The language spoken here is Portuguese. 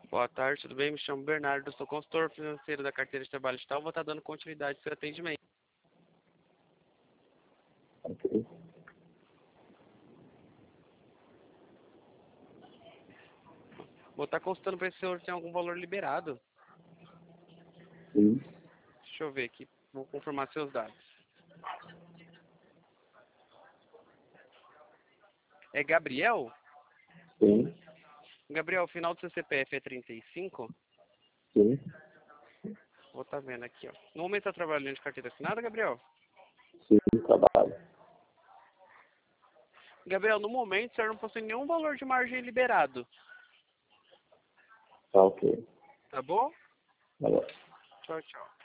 Boa tarde, tudo bem? Me chamo Bernardo, sou consultor financeiro da carteira de trabalho digital. Vou estar dando continuidade ao seu atendimento. Ok. Vou estar consultando para ver se o senhor tem algum valor liberado. Sim. Deixa eu ver aqui, vou confirmar seus dados. É Gabriel? Sim. Gabriel, o final do seu CPF é 35? Sim. Vou estar vendo aqui, ó. No momento está trabalhando de carteira assinada, Gabriel? Sim, trabalho. Gabriel, no momento o senhor não possui nenhum valor de margem liberado. Tá ok. Tá bom? Tá bom. Tchau, tchau.